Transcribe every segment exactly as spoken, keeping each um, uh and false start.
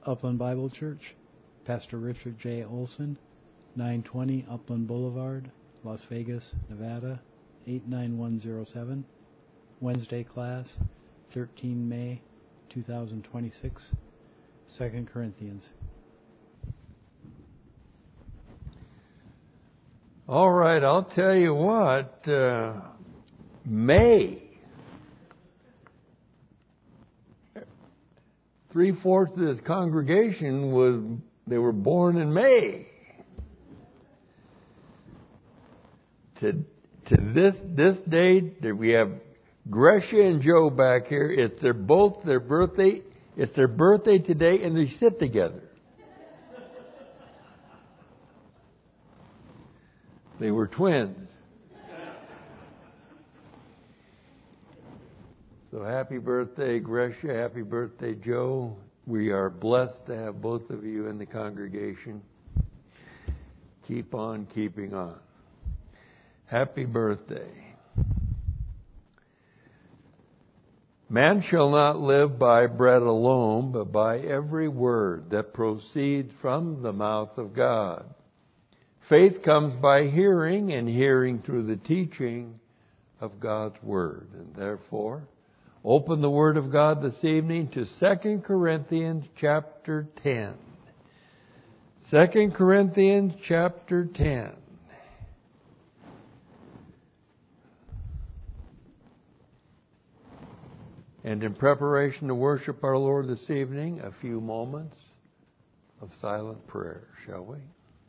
Upland Bible Church, Pastor Richard J. Olson, nine twenty Upland Boulevard, Las Vegas, Nevada, eight nine one zero seven. Wednesday class, thirteenth May two thousand twenty-six, Second Corinthians. All right, I'll tell you what, uh, May. Three-fourths of this congregation was, they were born in May. To, to this, this date, we have Gresha and Joe back here. It's their both their birthday. It's their birthday today, and they sit together. They were twins. So happy birthday, Gresha. Happy birthday, Joe. We are blessed to have both of you in the congregation. Keep on keeping on. Happy birthday. Man shall not live by bread alone, but by every word that proceeds from the mouth of God. Faith comes by hearing, and hearing through the teaching of God's Word. And therefore, open the Word of God this evening to Second Corinthians chapter ten. Second Corinthians chapter ten. And in preparation to worship our Lord this evening, a few moments of silent prayer, shall we?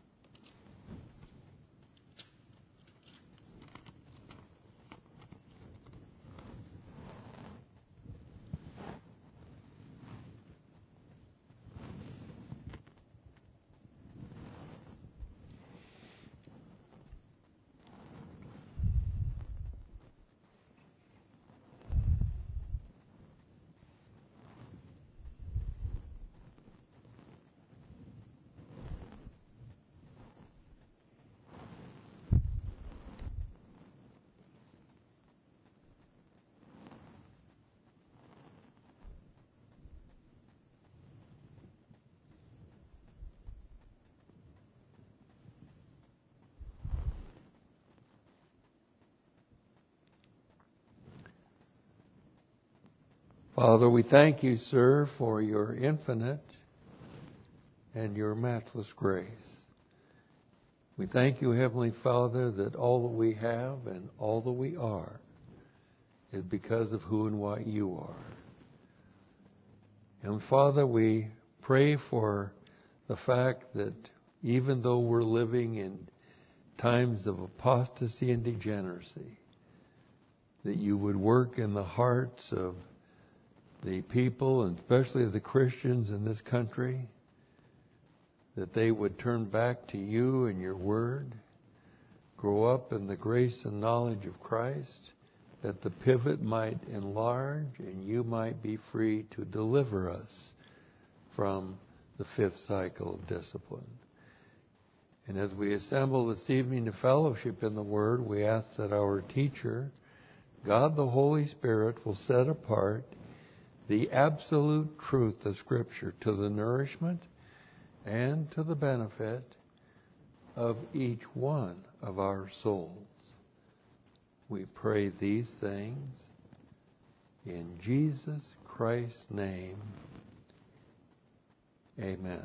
Father, we thank you, sir, for your infinite and your matchless grace. We thank you, Heavenly Father, that all that we have and all that we are is because of who and what you are. And Father, we pray for the fact that even though we're living in times of apostasy and degeneracy, that you would work in the hearts of the people, and especially the Christians in this country, that they would turn back to you and your word, grow up in the grace and knowledge of Christ, that the pivot might enlarge and you might be free to deliver us from the fifth cycle of discipline. And as we assemble this evening to fellowship in the Word, we ask that our teacher, God the Holy Spirit, will set apart the absolute truth of Scripture to the nourishment and to the benefit of each one of our souls. We pray these things in Jesus Christ's name. Amen.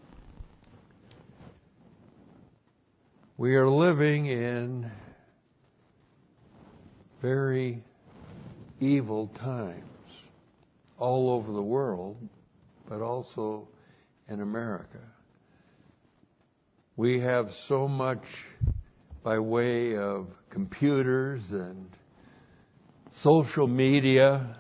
We are living in very evil times all over the world, but also in America. We have so much by way of computers and social media.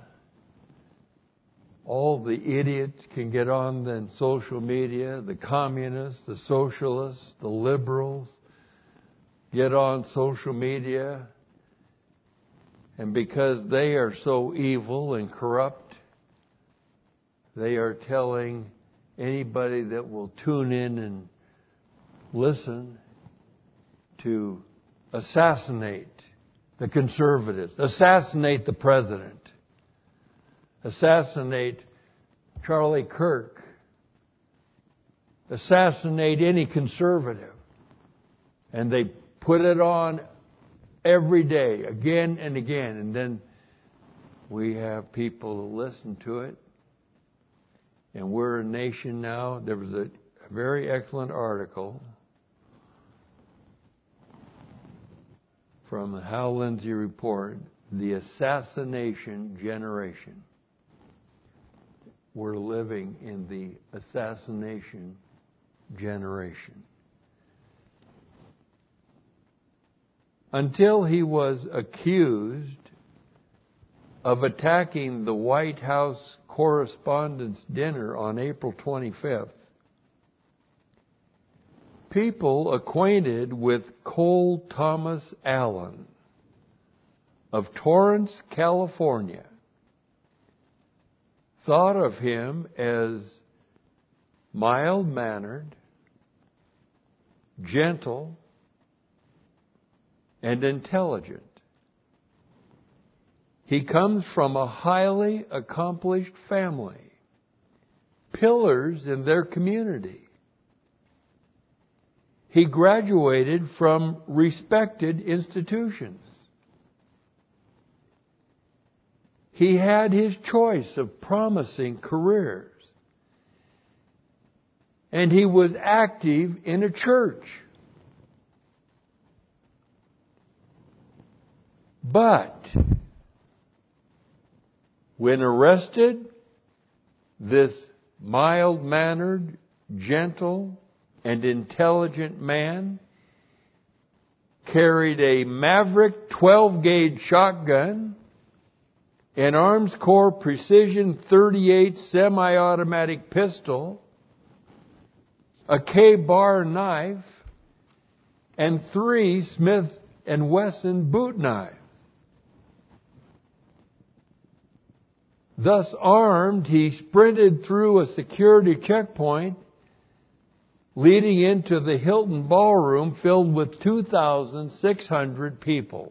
All the idiots can get on then social media. The communists, the socialists, the liberals get on social media. And because they are so evil and corrupt, they are telling anybody that will tune in and listen to assassinate the conservatives, assassinate the president, assassinate Charlie Kirk, assassinate any conservative. And they put it on every day, again and again. And then we have people who listen to it. And we're a nation now. There was a, a very excellent article from the Hal Lindsey Report, The Assassination Generation. We're living in the assassination generation. Until he was accused of attacking the White House Correspondents' Dinner on April twenty-fifth, people acquainted with Cole Thomas Allen of Torrance, California, thought of him as mild-mannered, gentle, and intelligent. He comes from a highly accomplished family, pillars in their community. He graduated from respected institutions. He had his choice of promising careers. And he was active in a church. But when arrested, this mild-mannered, gentle, and intelligent man carried a Maverick twelve-gauge shotgun, an Arms Corps Precision thirty-eight semi-automatic pistol, a K-bar knife, and three Smith and Wesson boot knives. Thus armed, he sprinted through a security checkpoint leading into the Hilton Ballroom filled with two thousand six hundred people.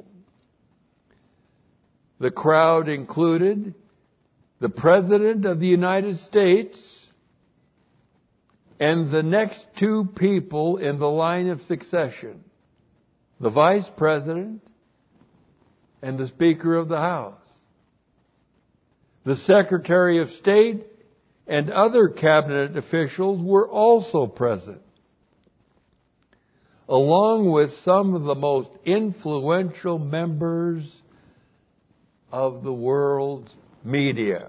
The crowd included the President of the United States and the next two people in the line of succession, the Vice President and the Speaker of the House. The Secretary of State and other cabinet officials were also present, along with some of the most influential members of the world's media.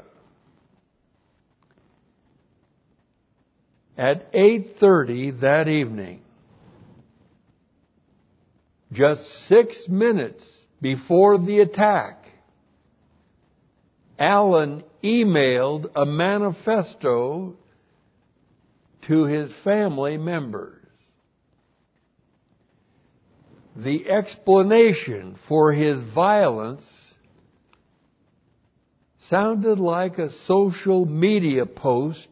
At eight thirty that evening, just six minutes before the attack, Allen emailed a manifesto to his family members. The explanation for his violence sounded like a social media post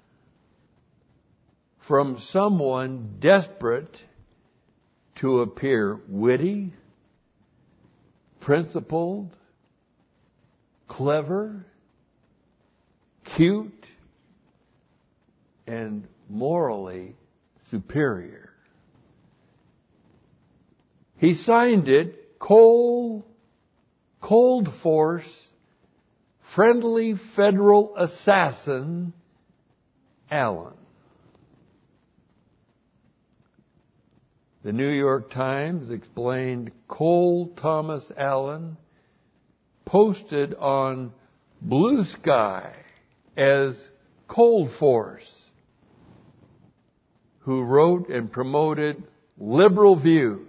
from someone desperate to appear witty, principled, clever, cute, and morally superior. He signed it Cole, Cold Force, Friendly Federal Assassin, Allen. The New York Times explained Cole Thomas Allen posted on Blue Sky as Cold Force, who wrote and promoted liberal views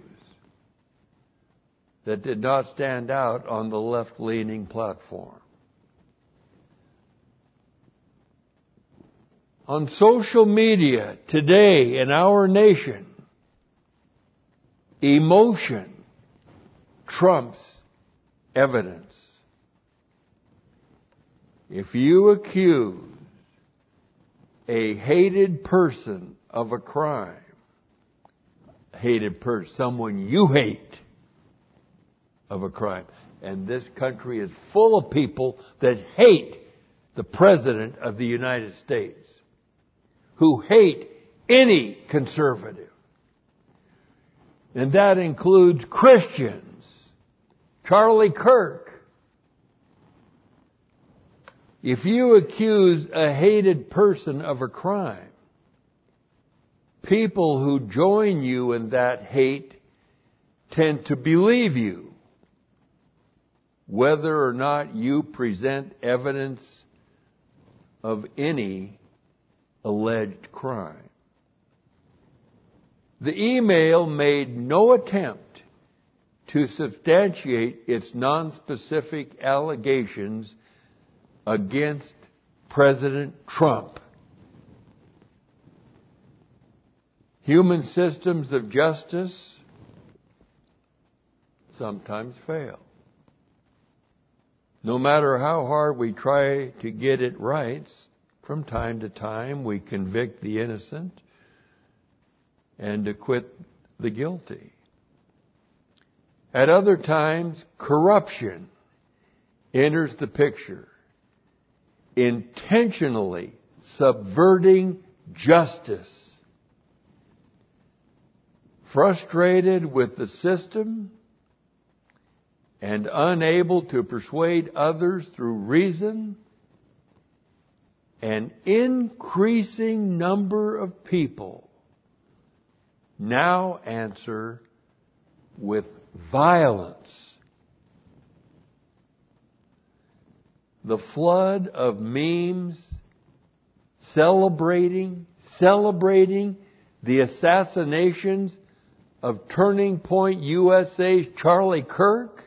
that did not stand out on the left-leaning platform. On social media today in our nation, emotion trumps evidence. If you accuse a hated person of a crime, hated person, someone you hate of a crime, and this country is full of people that hate the President of the United States, who hate any conservative. And that includes Christians. Charlie Kirk. If you accuse a hated person of a crime, people who join you in that hate tend to believe you, whether or not you present evidence of any alleged crime. The email made no attempt to substantiate its nonspecific allegations against President Trump. Human systems of justice sometimes fail. No matter how hard we try to get it right, from time to time we convict the innocent and acquit the guilty. At other times, corruption enters the picture, intentionally subverting justice. Frustrated with the system and unable to persuade others through reason, an increasing number of people now answer with violence. The flood of memes celebrating, celebrating the assassinations of Turning Point U S A's Charlie Kirk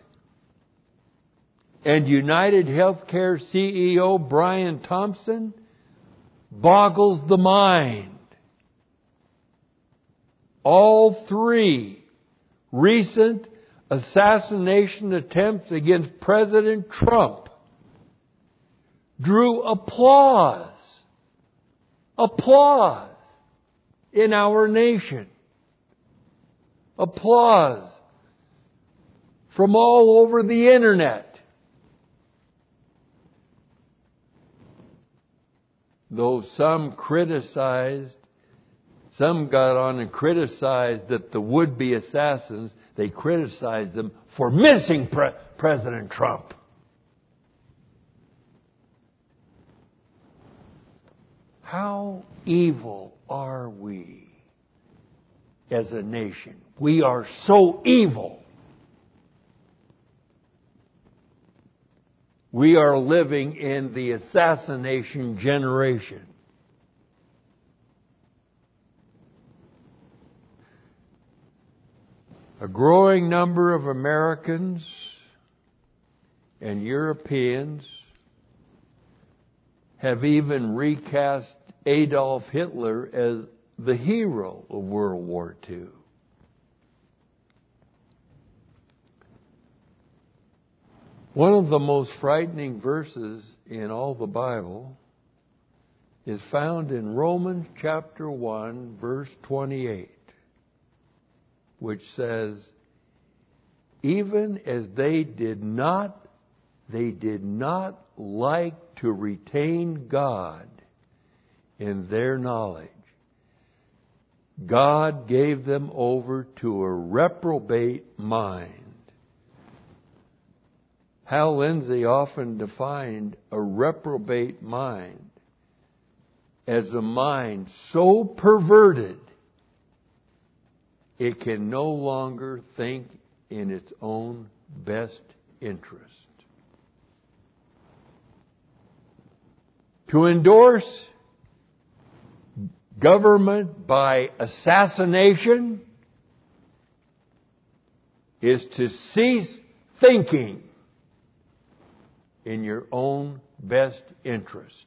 and United Healthcare C E O Brian Thompson boggles the mind. All three recent assassination attempts against President Trump drew applause, applause in our nation, applause from all over the internet. Though some criticized, some got on and criticized that the would-be assassins, they criticized them for missing Pre- President Trump. How evil are we as a nation? We are so evil. We are living in the assassination generation. A growing number of Americans and Europeans have even recast Adolf Hitler as the hero of World War Two. One of the most frightening verses in all the Bible is found in Romans chapter one, verse twenty-eight, which says, even as they did not, they did not like to retain God in their knowledge, God gave them over to a reprobate mind. Hal Lindsey often defined a reprobate mind as a mind so perverted it can no longer think in its own best interest. To endorse government by assassination is to cease thinking in your own best interest.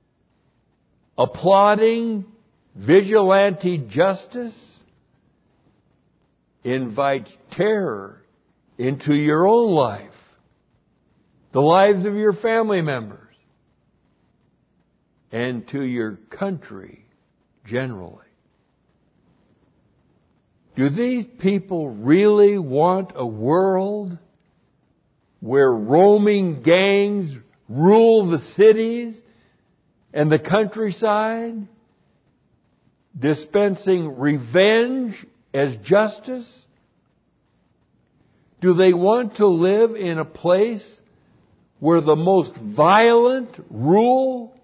Applauding vigilante justice invites terror into your own life, the lives of your family members, and to your country generally. Do these people really want a world where roaming gangs rule the cities and the countryside dispensing revenge as justice? Do they want to live in a place where the most violent rule?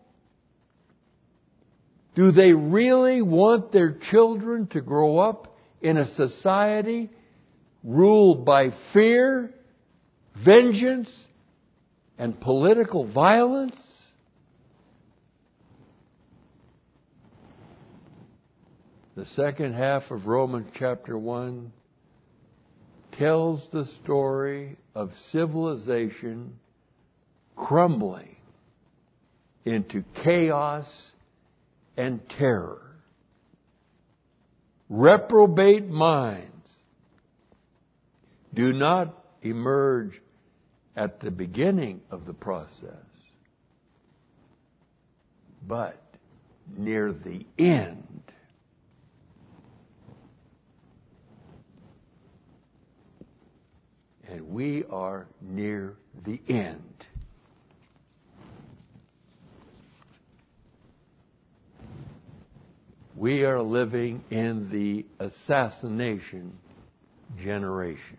Do they really want their children to grow up in a society ruled by fear, vengeance, and political violence? The second half of Romans chapter one tells the story of civilization crumbling into chaos and terror. Reprobate minds do not emerge at the beginning of the process, but near the end. And we are near the end. We are living in the assassination generation.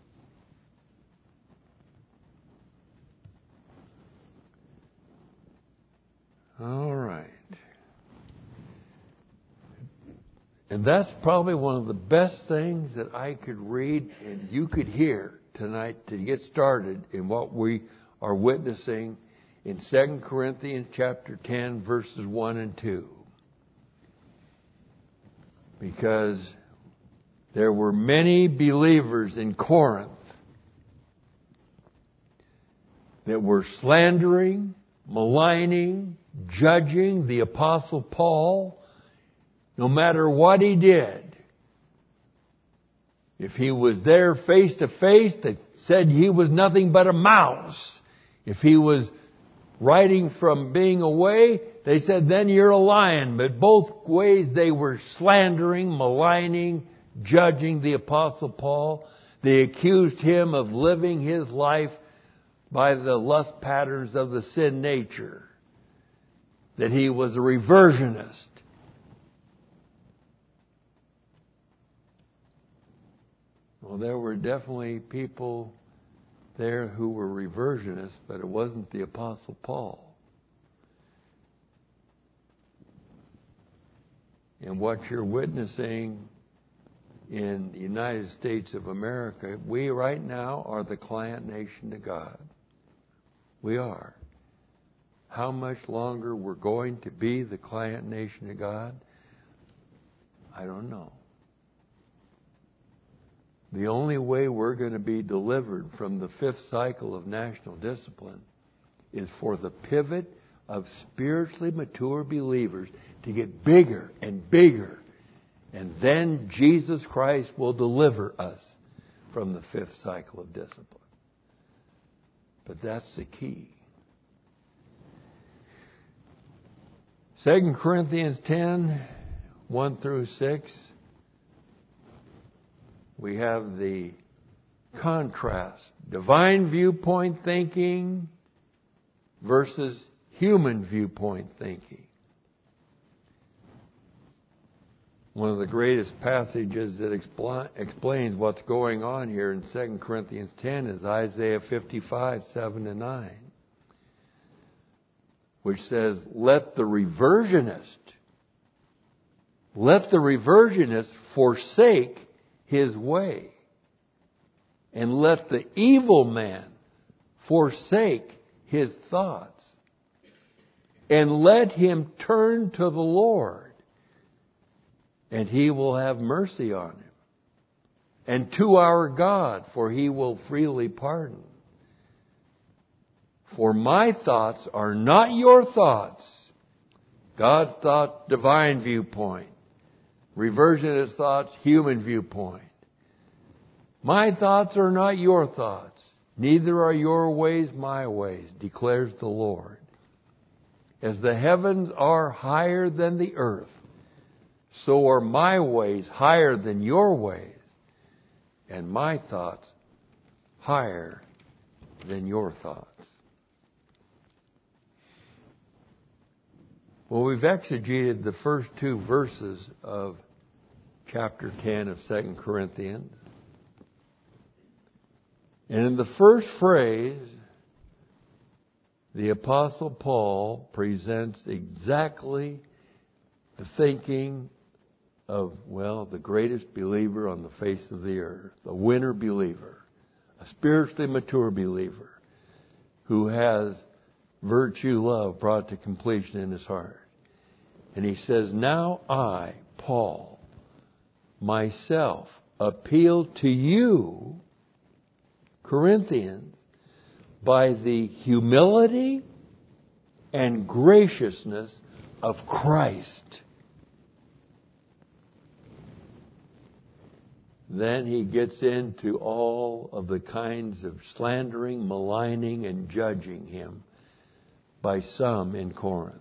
All right. And that's probably one of the best things that I could read and you could hear tonight to get started in what we are witnessing in Second Corinthians chapter ten, verses one and two. Because there were many believers in Corinth that were slandering, maligning, judging the Apostle Paul, no matter what he did. If he was there face to face, they said he was nothing but a mouse. If he was writing from being away, they said, then you're a lion. But both ways they were slandering, maligning, judging the Apostle Paul. They accused him of living his life by the lust patterns of the sin nature. That he was a reversionist. Well, there were definitely people there who were reversionists, but it wasn't the Apostle Paul. And what you're witnessing in the United States of America, we right now are the client nation to God. We are. How much longer we're going to be the client nation to God, I don't know. The only way we're going to be delivered from the fifth cycle of national discipline is for the pivot of spiritually mature believers to get bigger and bigger. And then Jesus Christ will deliver us from the fifth cycle of discipline. But that's the key. Second Corinthians ten, one through six. We have the contrast. Divine viewpoint thinking versus human viewpoint thinking. One of the greatest passages that expl- explains what's going on here in Second Corinthians ten is Isaiah fifty-five, seven to nine. Which says, let the reversionist, let the reversionist forsake his way, and let the evil man forsake his thoughts, and let him turn to the Lord, and he will have mercy on him, and to our God, for he will freely pardon. For my thoughts are not your thoughts. God's thought, divine viewpoint. Reversionist thoughts, human viewpoint. My thoughts are not your thoughts. Neither are your ways my ways, declares the Lord. As the heavens are higher than the earth, so are my ways higher than your ways, and my thoughts higher than your thoughts. Well, we've exegeted the first two verses of chapter ten of Second Corinthians. And in the first phrase, the Apostle Paul presents exactly the thinking of, well, the greatest believer on the face of the earth, a winner believer, a spiritually mature believer who has virtue, love brought to completion in his heart. And he says, now I, Paul, myself, appeal to you, Corinthians, by the humility and graciousness of Christ. Then he gets into all of the kinds of slandering, maligning, and judging him by some in Corinth,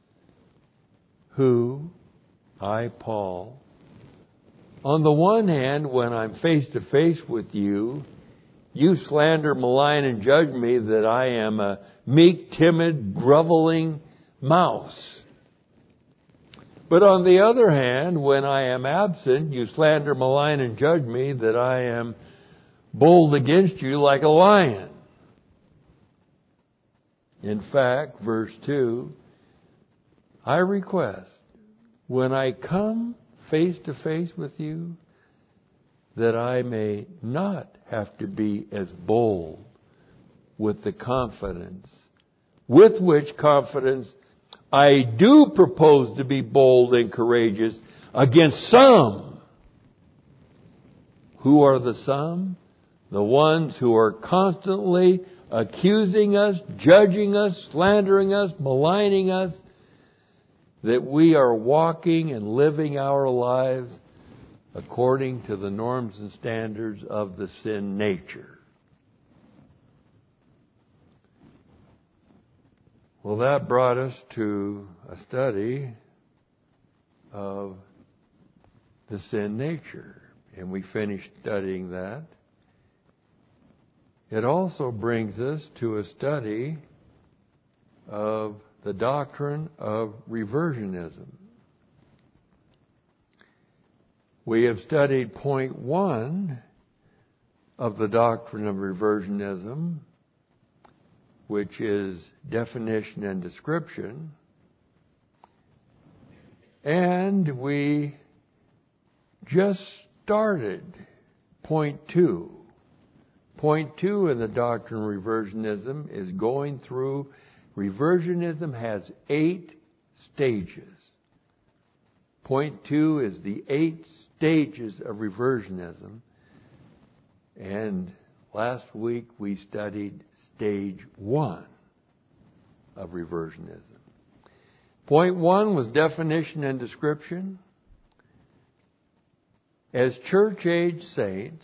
who, I, Paul, on the one hand, when I'm face to face with you, you slander, malign, and judge me that I am a meek, timid, groveling mouse. But on the other hand, when I am absent, you slander, malign, and judge me that I am bold against you like a lion. In fact, verse two, I request, when I come face to face with you, that I may not have to be as bold with the confidence, with which confidence I do propose to be bold and courageous against some. Who are the some? The ones who are constantly accusing us, judging us, slandering us, maligning us, that we are walking and living our lives according to the norms and standards of the sin nature. Well, that brought us to a study of the sin nature, and we finished studying that. It also brings us to a study of the doctrine of reversionism. We have studied point one of the doctrine of reversionism, which is definition and description. And we just started point two. Point two in the doctrine of reversionism is going through, reversionism has eight stages. Point two is the eight stages of reversionism. And last week we studied stage one of reversionism. Point one was definition and description. As church-age saints,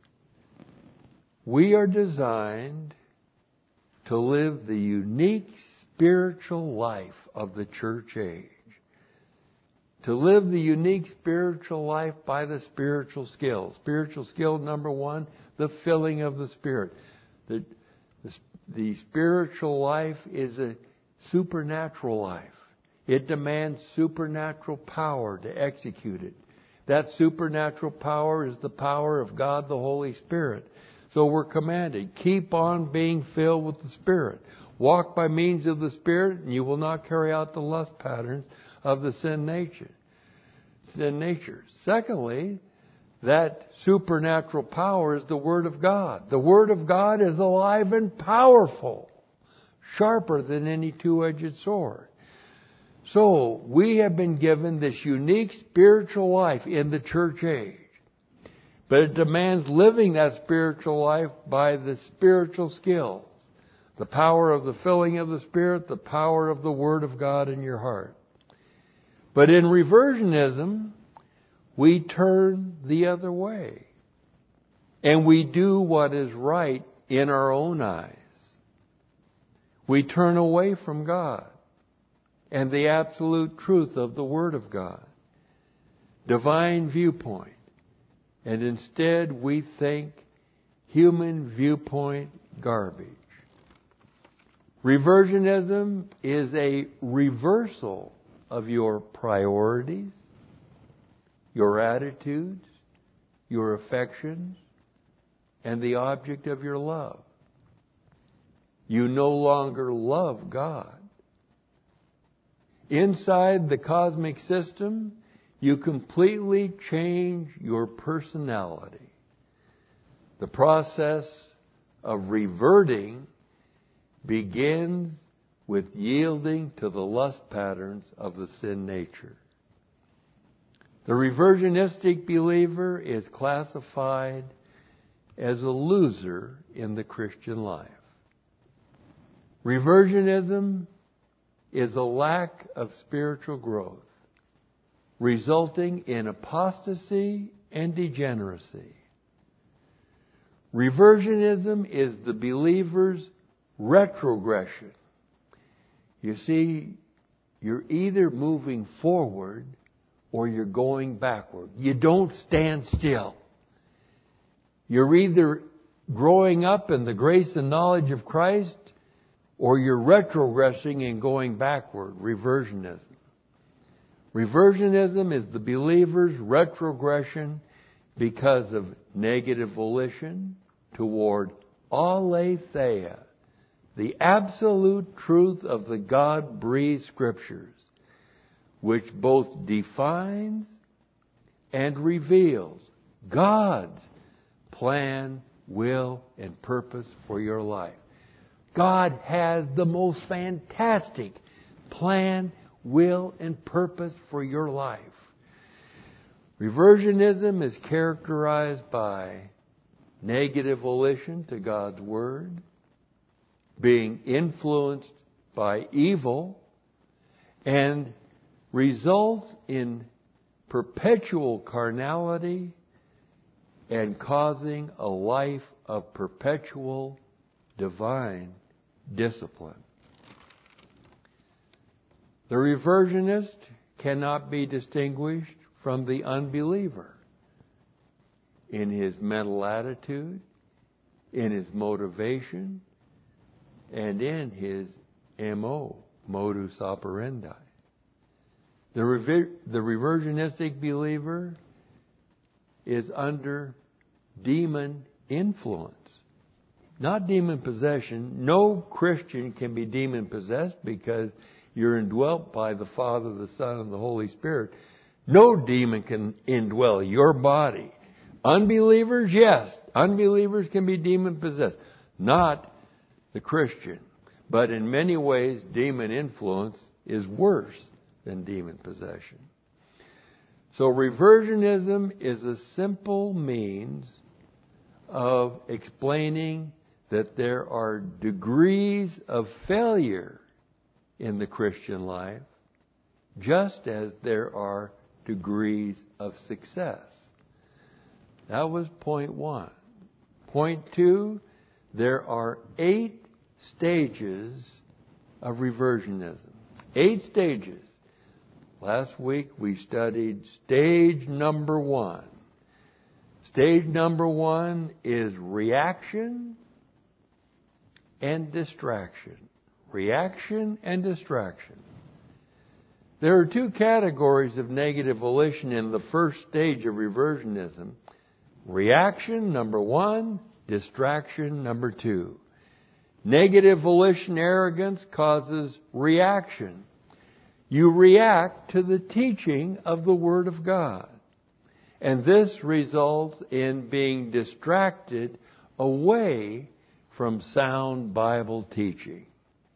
we are designed to live the unique spiritual life of the church age. To live the unique spiritual life by the spiritual skill. Spiritual skill number one, the filling of the Spirit. The, the, the spiritual life is a supernatural life. It demands supernatural power to execute it. That supernatural power is the power of God the Holy Spirit. So we're commanded, keep on being filled with the Spirit. Walk by means of the Spirit, and you will not carry out the lust patterns of the sin nature. Sin nature. Secondly, that supernatural power is the Word of God. The Word of God is alive and powerful, sharper than any two-edged sword. So, we have been given this unique spiritual life in the church age. But it demands living that spiritual life by the spiritual skills. The power of the filling of the Spirit, the power of the Word of God in your heart. But in reversionism, we turn the other way. And we do what is right in our own eyes. We turn away from God and the absolute truth of the Word of God. Divine viewpoint. And instead we think human viewpoint garbage. Reversionism is a reversal of your priorities, your attitudes, your affections, and the object of your love. You no longer love God. Inside the cosmic system, you completely change your personality. The process of reverting begins with yielding to the lust patterns of the sin nature. The reversionistic believer is classified as a loser in the Christian life. Reversionism is a lack of spiritual growth, resulting in apostasy and degeneracy. Reversionism is the believer's retrogression. You see, you're either moving forward or you're going backward. You don't stand still. You're either growing up in the grace and knowledge of Christ or you're retrogressing and going backward. Reversionism. Reversionism is the believer's retrogression because of negative volition toward aletheia, the absolute truth of the God-breathed Scriptures, which both defines and reveals God's plan, will, and purpose for your life. God has the most fantastic plan, will, and purpose for your life. Reversionism is characterized by negative volition to God's Word, being influenced by evil, and results in perpetual carnality and causing a life of perpetual divine discipline. The reversionist cannot be distinguished from the unbeliever in his mental attitude, in his motivation, and in his M O, modus operandi. The, rever- the reversionistic believer is under demon influence. Not demon possession. No Christian can be demon possessed because you're indwelt by the Father, the Son, and the Holy Spirit. No demon can indwell your body. Unbelievers, yes. Unbelievers can be demon possessed. Not the Christian. But in many ways, demon influence is worse than demon possession. So reversionism is a simple means of explaining that there are degrees of failure in the Christian life, just as there are degrees of success. That was point one. Point two, there are eight stages of reversionism. Eight stages. Last week we studied stage number one. Stage number one is reaction and distraction. Reaction and distraction. There are two categories of negative volition in the first stage of reversionism. Reaction, number one. Distraction, number two. Negative volition arrogance causes reaction. You react to the teaching of the Word of God. And this results in being distracted away from sound Bible teaching.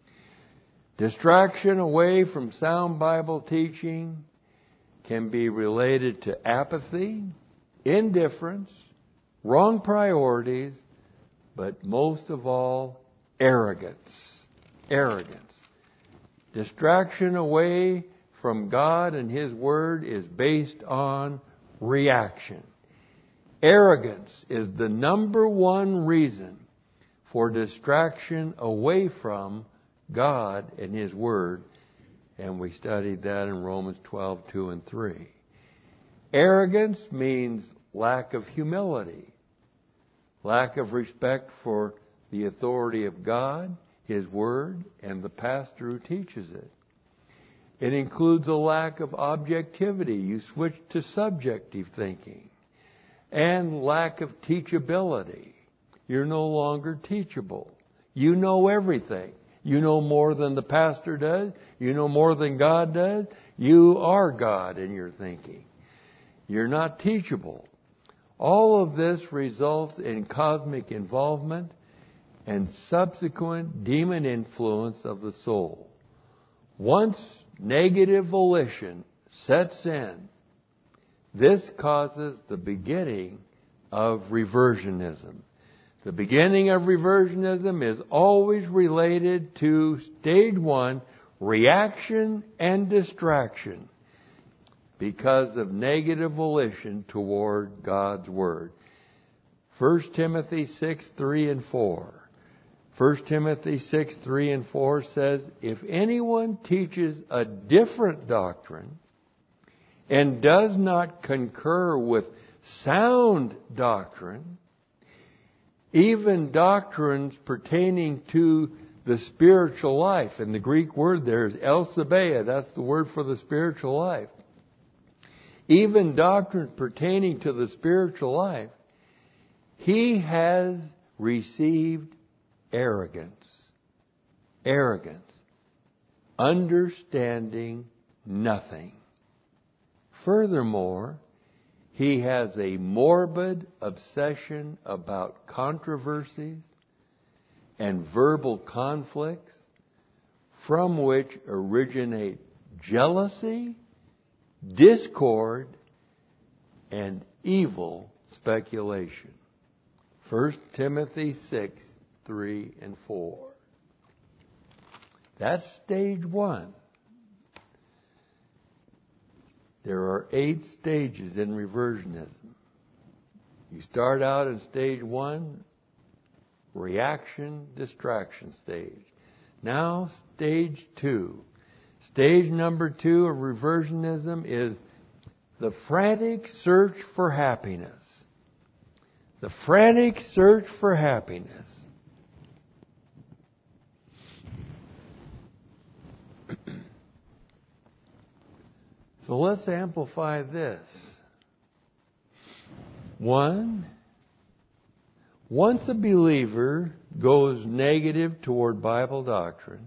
Distraction away from sound Bible teaching can be related to apathy, indifference, wrong priorities, but most of all, arrogance. Arrogance. Distraction away from God and His Word is based on reaction. Arrogance is the number one reason for distraction away from God and His Word, and we studied that in Romans twelve, two and three. Arrogance means lack of humility, lack of respect for the authority of God, His Word, and the pastor who teaches it. It includes a lack of objectivity. You switch to subjective thinking. And lack of teachability. You're no longer teachable. You know everything. You know more than the pastor does. You know more than God does. You are God in your thinking. You're not teachable. All of this results in cosmic involvement and subsequent demon influence of the soul. Once negative volition sets in, this causes the beginning of reversionism. The beginning of reversionism is always related to stage one, reaction and distraction, because of negative volition toward God's Word. First Timothy six, three and four. First Timothy six, three and four says, if anyone teaches a different doctrine and does not concur with sound doctrine, even doctrines pertaining to the spiritual life, and the Greek word there is elsebeia, that's the word for the spiritual life. Even doctrines pertaining to the spiritual life, he has received arrogance. Arrogance. Understanding nothing. Furthermore, he has a morbid obsession about controversies and verbal conflicts from which originate jealousy, discord, and evil speculation. First Timothy six, three and four. That's stage one. There are eight stages in reversionism. You start out in stage one, reaction, distraction stage. Now, stage two. Stage number two of reversionism is the frantic search for happiness. The frantic search for happiness. So let's amplify this. One, once a believer goes negative toward Bible doctrine,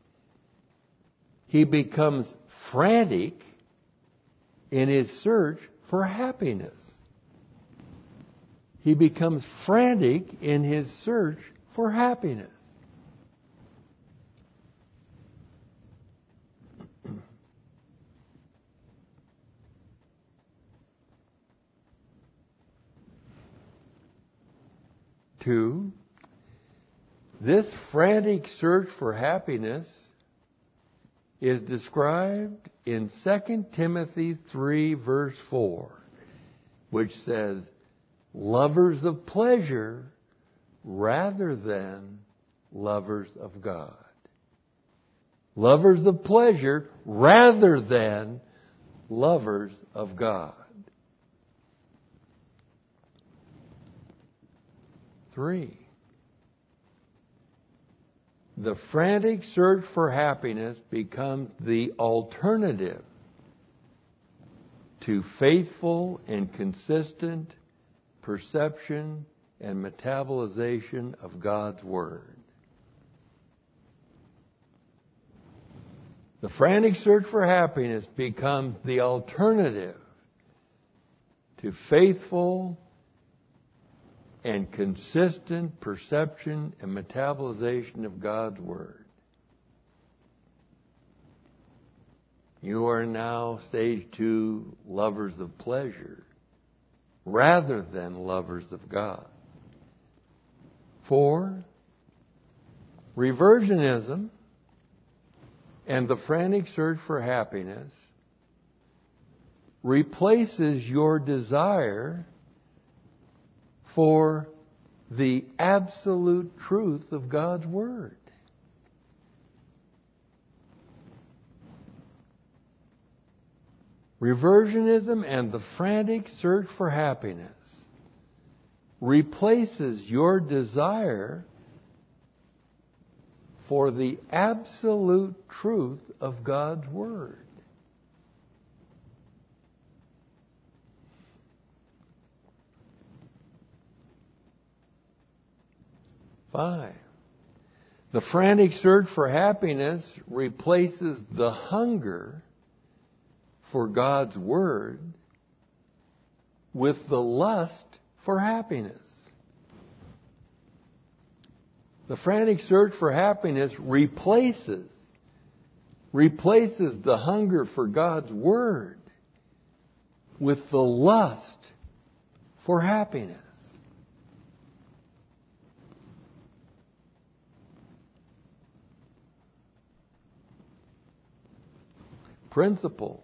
he becomes frantic in his search for happiness. He becomes frantic in his search for happiness. Two, this frantic search for happiness is described in Second Timothy three, verse four, which says, lovers of pleasure rather than lovers of God. Lovers of pleasure rather than lovers of God. Three, the frantic search for happiness becomes the alternative to faithful and consistent perception and metabolization of God's Word. The frantic search for happiness becomes the alternative to faithful and consistent perception and metabolization of God's Word. You are now stage two, lovers of pleasure rather than lovers of God. Four, reversionism and the frantic search for happiness replaces your desire for the absolute truth of God's Word. Reversionism and the frantic search for happiness replaces your desire for the absolute truth of God's Word. Five. The frantic search for happiness replaces the hunger for God's Word with the lust for happiness. The frantic search for happiness replaces, replaces the hunger for God's Word with the lust for happiness. Principle.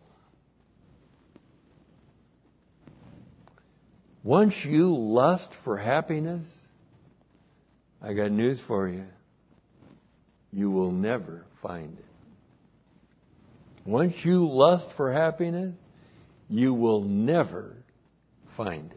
Once you lust for happiness, I got news for you. You will never find it. Once you lust for happiness, you will never find it.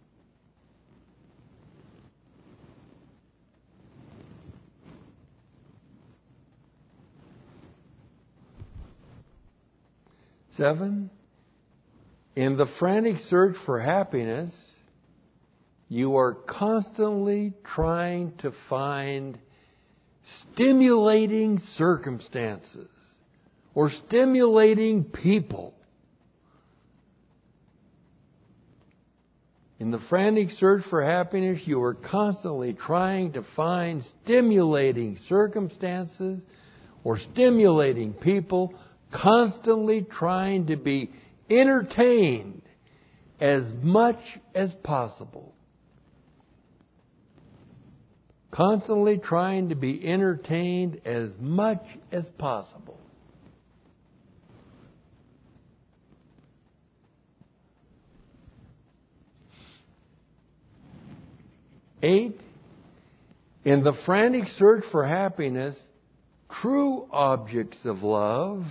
Seven, in the frantic search for happiness, you are constantly trying to find stimulating circumstances or stimulating people. In the frantic search for happiness, you are constantly trying to find stimulating circumstances or stimulating people, constantly trying to be entertained as much as possible. Constantly trying to be entertained as much as possible. Eight, in the frantic search for happiness, true objects of love,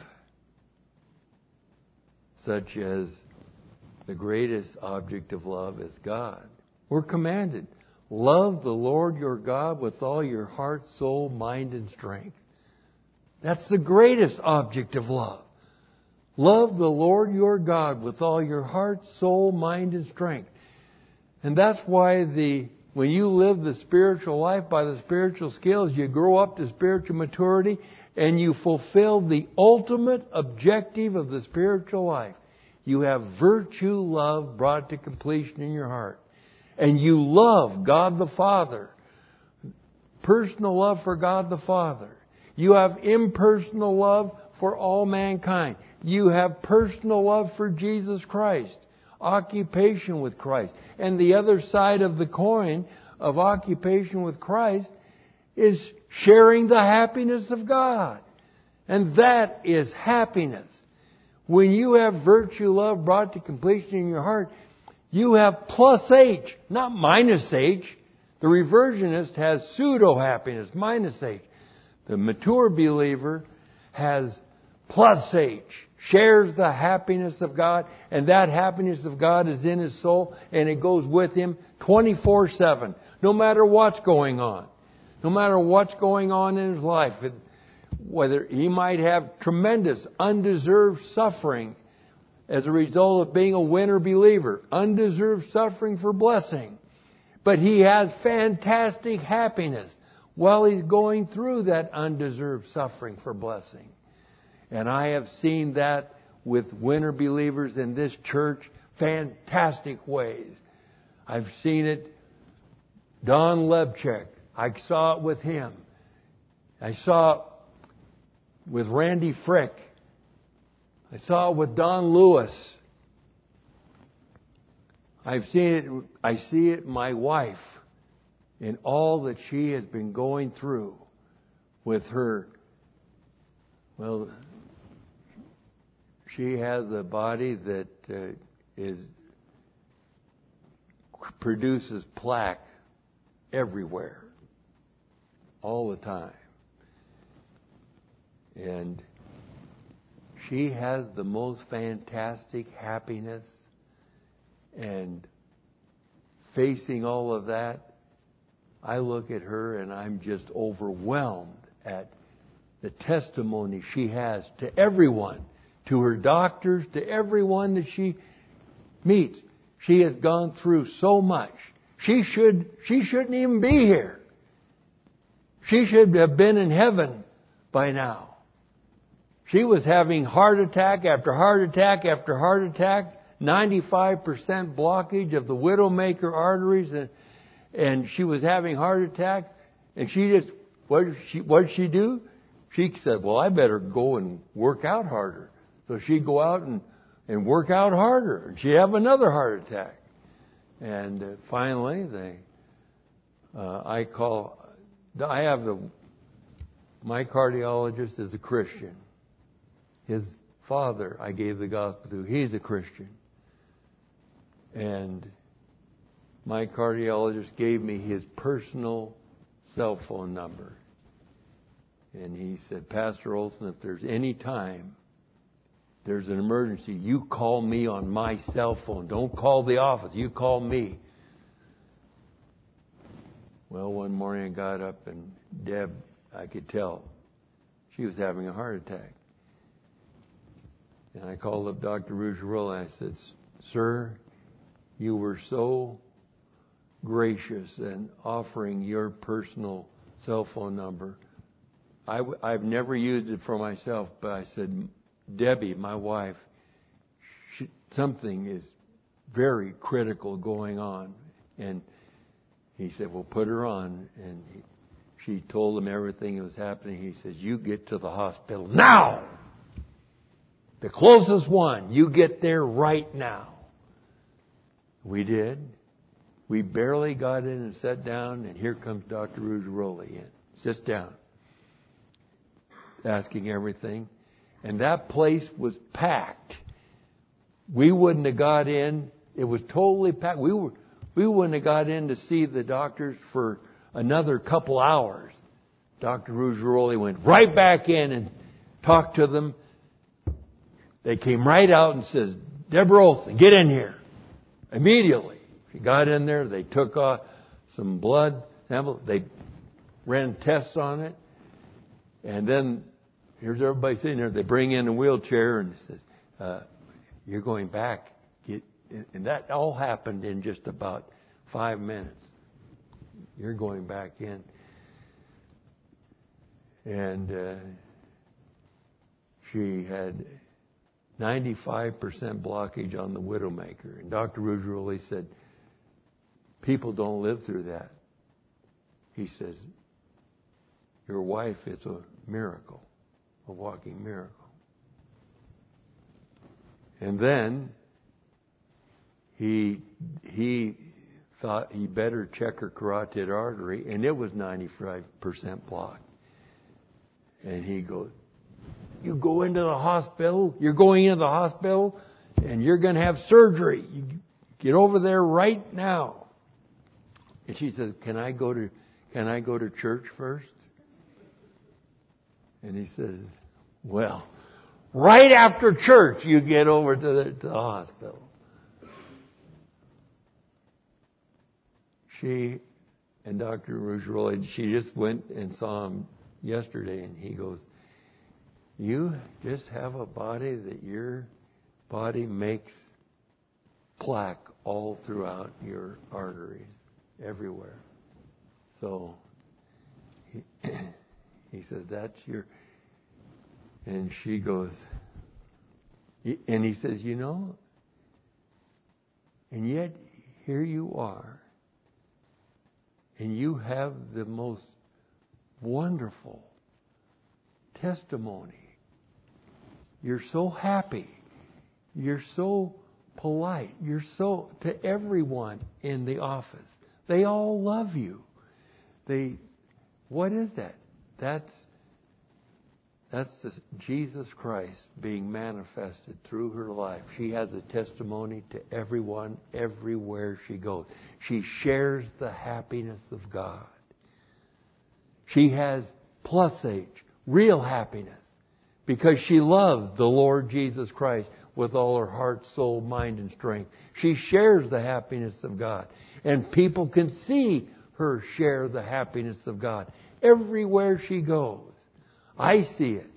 such as the greatest object of love is God, we're commanded, love the Lord your God with all your heart, soul, mind, and strength. That's the greatest object of love. Love the Lord your God with all your heart, soul, mind, and strength. And that's why the when you live the spiritual life by the spiritual skills, you grow up to spiritual maturity and you fulfill the ultimate objective of the spiritual life. You have virtue, love brought to completion in your heart. And you love God the Father. Personal love for God the Father. You have impersonal love for all mankind. You have personal love for Jesus Christ. Occupation with Christ. And the other side of the coin of occupation with Christ is sharing the happiness of God. And that is happiness. When you have virtue, love brought to completion in your heart, you have plus H, not minus H. The reversionist has pseudo-happiness, minus H. The mature believer has plus H, shares the happiness of God, and that happiness of God is in his soul, and it goes with him twenty-four seven, no matter what's going on. No matter what's going on in his life, whether he might have tremendous undeserved suffering as a result of being a winner believer, undeserved suffering for blessing. But he has fantastic happiness while he's going through that undeserved suffering for blessing. And I have seen that with winner believers in this church, fantastic ways. I've seen it. Don Lebchek, I saw it with him. I saw it with Randy Frick. I saw it with Don Lewis. I've seen it, I see it in my wife in all that she has been going through with her. Well, she has a body that uh, is produces plaque everywhere, all the time. And she has the most fantastic happiness, and facing all of that, I look at her and I'm just overwhelmed at the testimony she has to everyone, to her doctors, to everyone that she meets. She has gone through so much. She should, she shouldn't even be here. She should have been in heaven by now. She was having heart attack after heart attack after heart attack, ninety-five percent blockage of the widowmaker arteries, and, and she was having heart attacks. And she just, what did she, what did she do? She said, well, I better go and work out harder. So she'd go out and, and work out harder. And she'd have another heart attack. And uh, finally, they, uh, I call, I have the, my cardiologist is a Christian. His father, I gave the gospel to, he's a Christian. And my cardiologist gave me his personal cell phone number. And he said, Pastor Olson, if there's any time there's an emergency, you call me on my cell phone. Don't call the office. You call me. Well, one morning I got up and Deb, I could tell she was having a heart attack. And I called up Doctor Ruggiero and I said, sir, you were so gracious in offering your personal cell phone number. I, I've never used it for myself, but I said, Debbie, my wife, she, something is very critical going on. And he said, well, put her on. And he, she told him everything that was happening. He says, you get to the hospital now. The closest one. You get there right now. We did. We barely got in and sat down, and here comes Doctor Ruggiero in. Sits down. Asking everything. And that place was packed. We wouldn't have got in. It was totally packed. We were, we wouldn't have got in to see the doctors for another couple hours. Doctor Ruggiero went right back in and talked to them. They came right out and says, Deborah Olson, get in here. Immediately. She got in there. They took uh, some blood samples. They ran tests on it. And then here's everybody sitting there. They bring in a wheelchair and says, uh, you're going back. Get, and that all happened in just about five minutes. You're going back in. And uh, she had ninety-five percent blockage on the widowmaker. And Doctor Ruggiero said, people don't live through that. He says, your wife is a miracle, a walking miracle. And then he he thought he better check her carotid artery, and it was ninety-five percent blocked. And he goes, you go into the hospital, you're going into the hospital, and you're going to have surgery. You get over there right now. And she says, can I go to can I go to church first? And he says, well, right after church, you get over to the, to the hospital. She and Doctor Ruggiero, she just went and saw him yesterday, and he goes, you just have a body that your body makes plaque all throughout your arteries, everywhere. So he, he said, that's your... And she goes... And he says, you know, and yet here you are, and you have the most wonderful testimony. You're so happy. You're so polite. You're so, to everyone in the office. They all love you. They, what is that? That's, that's the, Jesus Christ being manifested through her life. She has a testimony to everyone, everywhere she goes. She shares the happiness of God. She has plus age, real happiness, because she loves the Lord Jesus Christ with all her heart, soul, mind, and strength. She shares the happiness of God. And people can see her share the happiness of God everywhere she goes. I see it.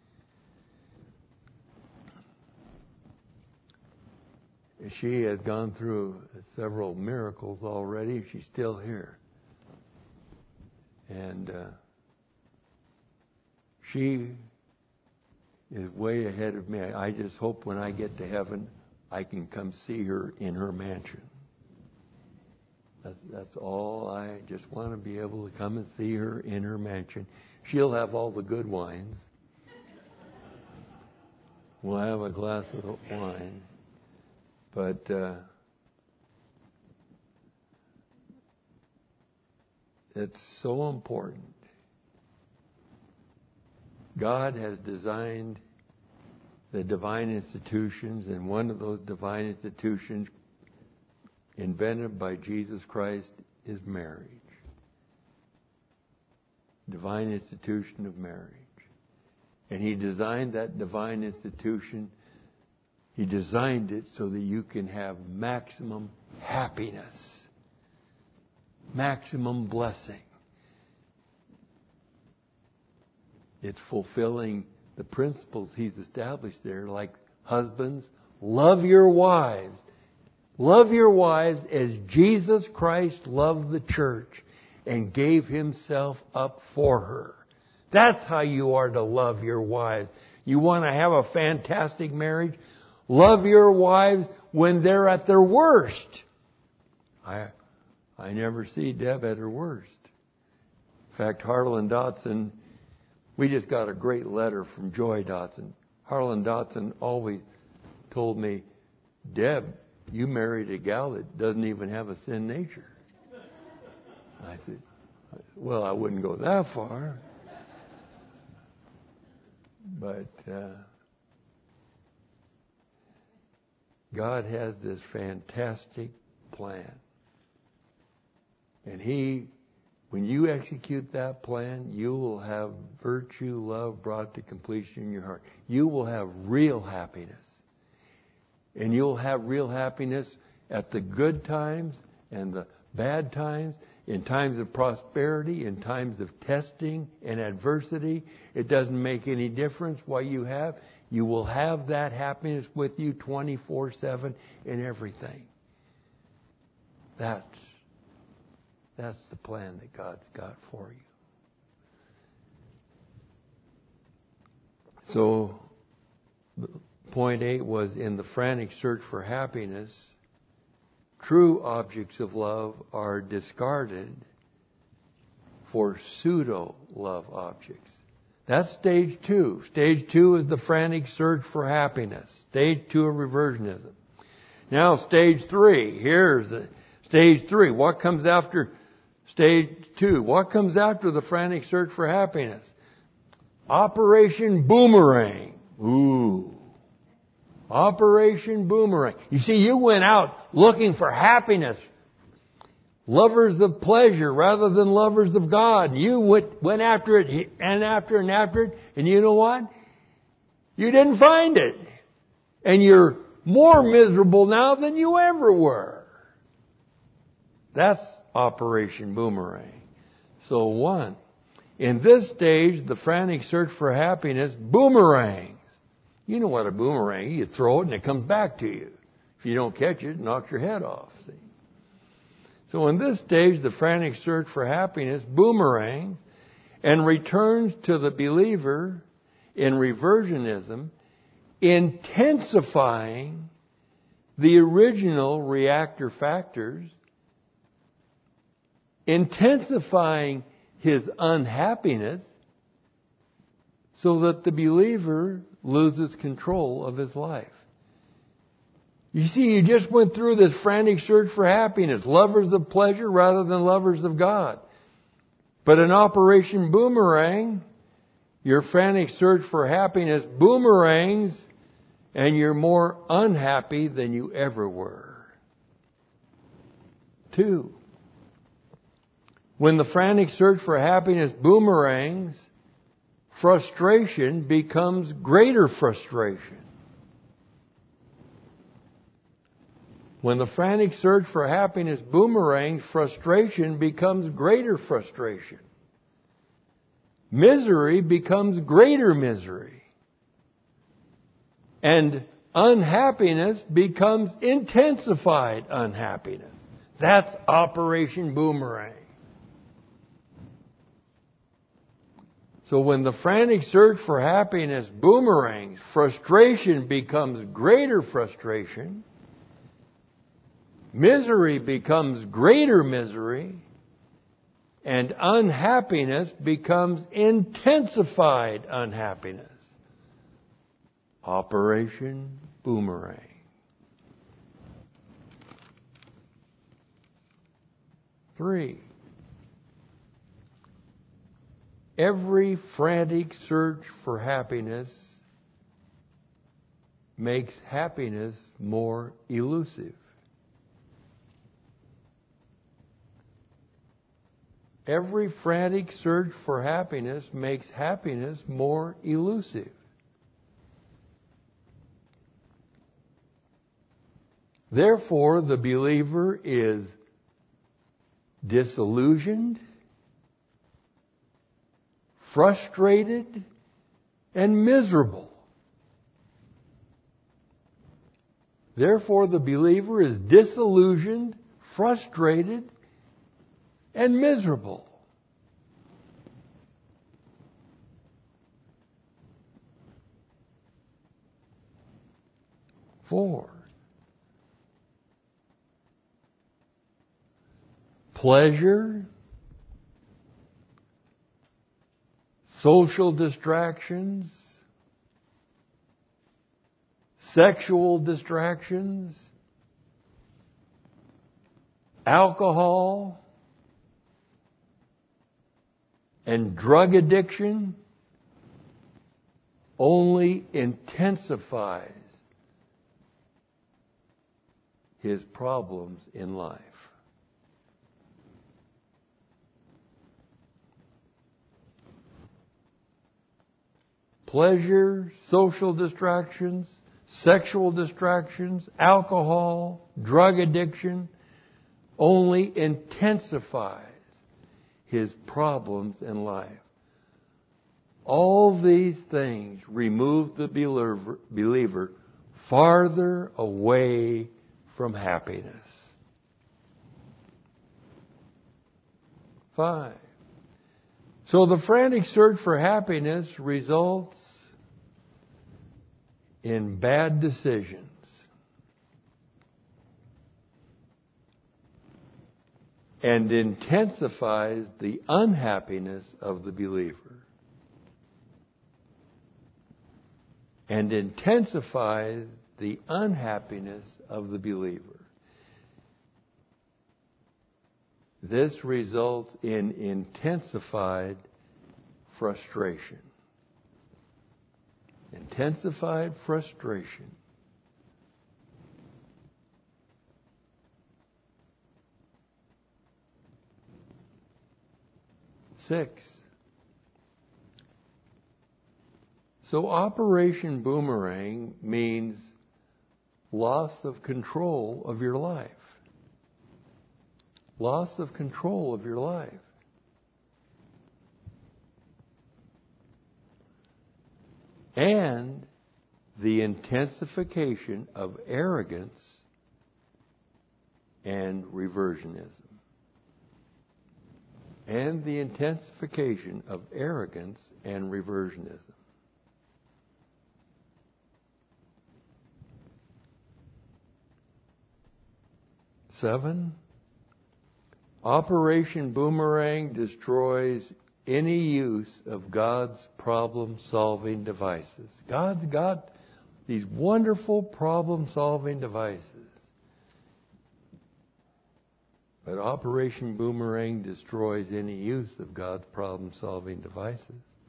She has gone through several miracles already. She's still here. And uh, she is way ahead of me. I just hope when I get to heaven, I can come see her in her mansion. That's, that's all. I just want to be able to come and see her in her mansion. She'll have all the good wines. We'll have a glass of wine. But uh, it's so important. God has designed the divine institutions, and one of those divine institutions invented by Jesus Christ is marriage. Divine institution of marriage. And He designed that divine institution. He designed it so that you can have maximum happiness, maximum blessing. It's fulfilling the principles He's established there, like husbands, love your wives. Love your wives as Jesus Christ loved the church and gave Himself up for her. That's how you are to love your wives. You want to have a fantastic marriage? Love your wives when they're at their worst. I I never see Deb at her worst. In fact, Harlan Dotson, we just got a great letter from Joy Dotson. Harlan Dotson always told me, Deb, you married a gal that doesn't even have a sin nature. I said, well, I wouldn't go that far. But uh, God has this fantastic plan. And He, when you execute that plan, you will have virtue, love brought to completion in your heart. You will have real happiness. And you'll have real happiness at the good times and the bad times, in times of prosperity, in times of testing and adversity. It doesn't make any difference what you have. You will have that happiness with you twenty-four seven in everything. That's, that's the plan that God's got for you. So, point eight was, in the frantic search for happiness, true objects of love are discarded for pseudo-love objects. That's stage two. Stage two is the frantic search for happiness. Stage two of reversionism. Now stage three. Here's the, stage three. What comes after stage two? What comes after the frantic search for happiness? Operation Boomerang. Ooh. Operation Boomerang. You see, you went out looking for happiness. Lovers of pleasure rather than lovers of God. You went, went after it and after and after it. And you know what? You didn't find it. And you're more miserable now than you ever were. That's Operation Boomerang. So one, in this stage, the frantic search for happiness, boomerangs. You know what a boomerang is. You throw it and it comes back to you. If you don't catch it, it knocks your head off. See? So in this stage, the frantic search for happiness boomerangs and returns to the believer in reversionism, intensifying the original reactor factors, intensifying his unhappiness, so that the believer loses control of his life. You see, you just went through this frantic search for happiness, lovers of pleasure rather than lovers of God. But in Operation Boomerang, your frantic search for happiness boomerangs, and you're more unhappy than you ever were. Two, when the frantic search for happiness boomerangs, frustration becomes greater frustration. When the frantic search for happiness boomerangs, frustration becomes greater frustration. Misery becomes greater misery. And unhappiness becomes intensified unhappiness. That's Operation Boomerang. So when the frantic search for happiness boomerangs, frustration becomes greater frustration, misery becomes greater misery, and unhappiness becomes intensified unhappiness. Operation Boomerang. Three. Every frantic search for happiness makes happiness more elusive. Every frantic search for happiness makes happiness more elusive. Therefore, the believer is disillusioned, frustrated, and miserable. Therefore, the believer is disillusioned, frustrated, and miserable. Four. Pleasure, social distractions, sexual distractions, alcohol, and drug addiction only intensifies his problems in life. Pleasure, social distractions, sexual distractions, alcohol, drug addiction only intensifies his problems in life. All these things remove the believer, believer farther away from happiness. Five. So the frantic search for happiness results in bad decisions. And intensifies the unhappiness of the believer. And intensifies the unhappiness of the believer. This results in intensified frustration. Intensified frustration. Six. So Operation Boomerang means loss of control of your life. Loss of control of your life. And the intensification of arrogance and reversionism. And the intensification of arrogance and reversionism. Seven. Operation Boomerang destroys any use of God's problem-solving devices. God's got these wonderful problem-solving devices. But Operation Boomerang destroys any use of God's problem-solving devices.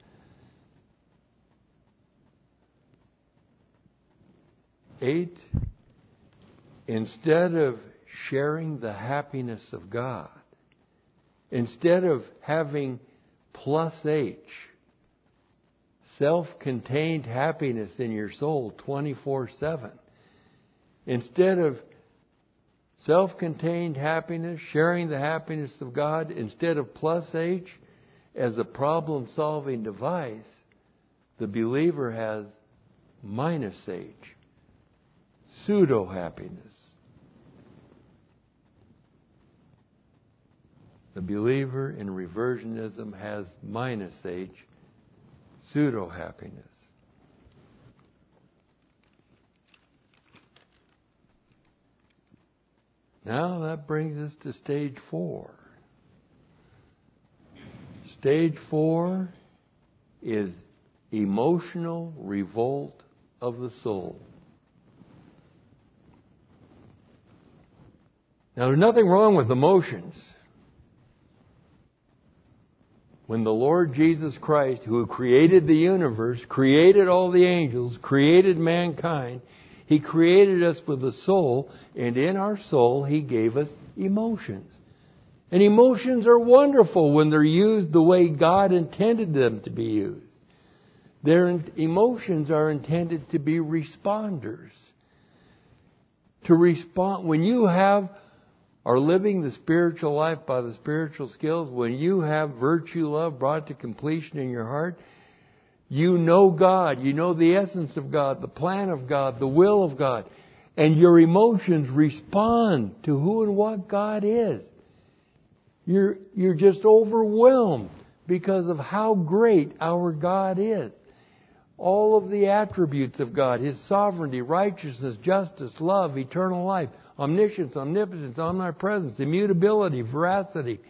Eight, instead of sharing the happiness of God, instead of having plus H, self-contained happiness in your soul twenty-four seven, instead of self-contained happiness, sharing the happiness of God, instead of plus H as a problem-solving device, the believer has minus H, pseudo-happiness. The believer in reversionism has minus H, pseudo-happiness. Now that brings us to stage four. Stage four is emotional revolt of the soul. Now, there's nothing wrong with emotions. When the Lord Jesus Christ, who created the universe, created all the angels, created mankind, He created us with a soul, and in our soul He gave us emotions. And emotions are wonderful when they're used the way God intended them to be used. Their emotions are intended to be responders. To respond, when you have, are living the spiritual life by the spiritual skills, when you have virtue love brought to completion in your heart, you know God, you know the essence of God, the plan of God, the will of God, and your emotions respond to who and what God is. You're, you're just overwhelmed because of how great our God is. All of the attributes of God, His sovereignty, righteousness, justice, love, eternal life, omniscience, omnipotence, omnipresence, immutability, veracity.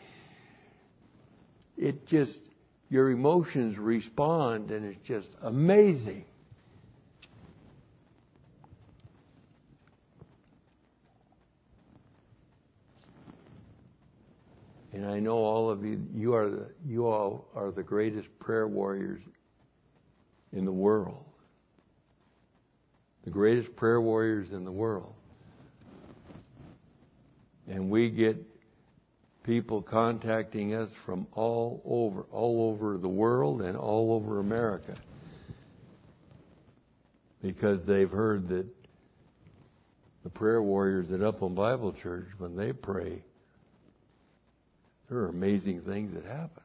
It just, your emotions respond, and it's just amazing. And I know all of you, you are the, you all are the greatest prayer warriors in the world. The greatest prayer warriors in the world. And we get people contacting us from all over, all over the world and all over America. Because they've heard that the prayer warriors at Upland Bible Church, when they pray, there are amazing things that happen.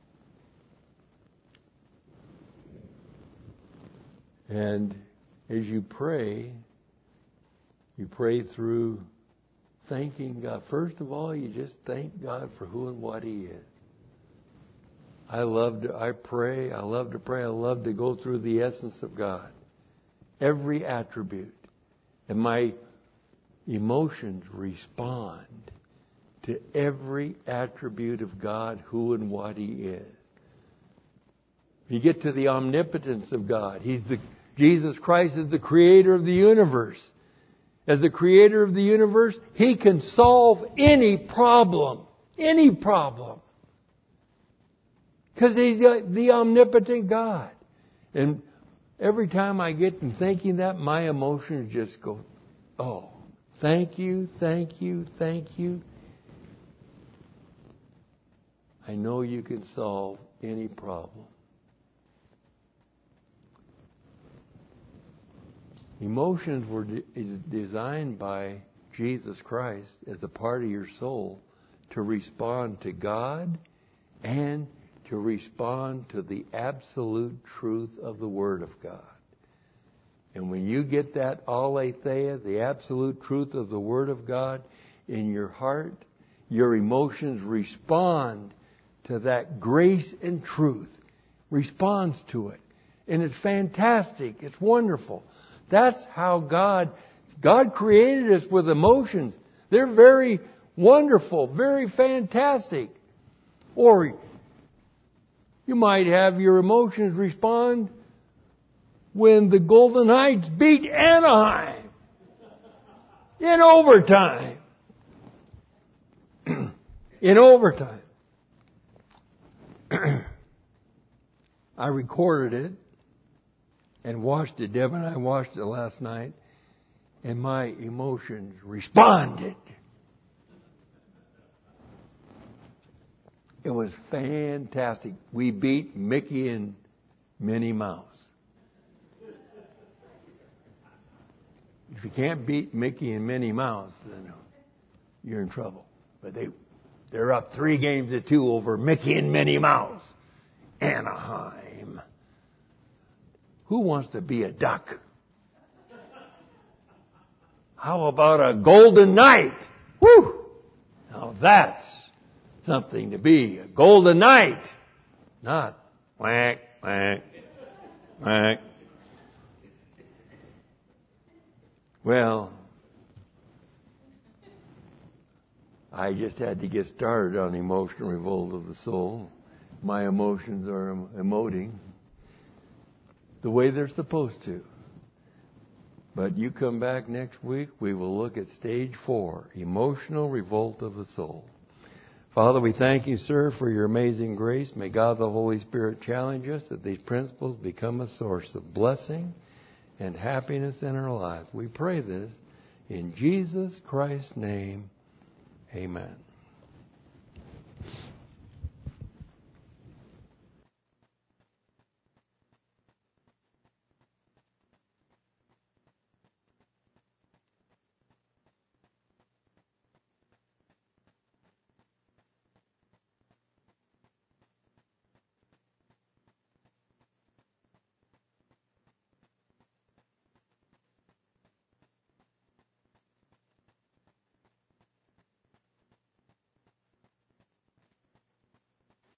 And as you pray, you pray through thanking God. First of all, you just thank God for who and what He is. I love to, I pray, I love to pray, I love to go through the essence of God. Every attribute. And my emotions respond to every attribute of God, who and what He is. You get to the omnipotence of God. He's the, Jesus Christ is the creator of the universe. As the creator of the universe, He can solve any problem. Any problem. Because He's the, the omnipotent God. And every time I get to thinking that, my emotions just go, oh, thank you, thank you, thank you. I know you can solve any problem. Emotions were de- is designed by Jesus Christ as a part of your soul to respond to God and to respond to the absolute truth of the Word of God. And when you get that aletheia, the absolute truth of the Word of God in your heart, your emotions respond to that grace and truth, responds to it. And it's fantastic. It's wonderful. That's how God, God created us with emotions. They're very wonderful, very fantastic. Or you might have your emotions respond when the Golden Knights beat Anaheim in overtime. In overtime. I recorded it and watched it. Deb and I watched it last night, and my emotions responded. It was fantastic. We beat Mickey and Minnie Mouse. If you can't beat Mickey and Minnie Mouse, then you're in trouble. But they, they're up three games to two over Mickey and Minnie Mouse. Anaheim. Who wants to be a duck? How about a golden knight? Woo! Now that's something to be. A golden knight. Not whack, whack. Right. Well, I just had to get started on emotional revolt of the soul. My emotions are emoting the way they're supposed to. But you come back next week, we will look at stage four, emotional revolt of the soul. Father, we thank you, sir, for your amazing grace. May God the Holy Spirit challenge us that these principles become a source of blessing and happiness in our lives. We pray this in Jesus Christ's name. Amen.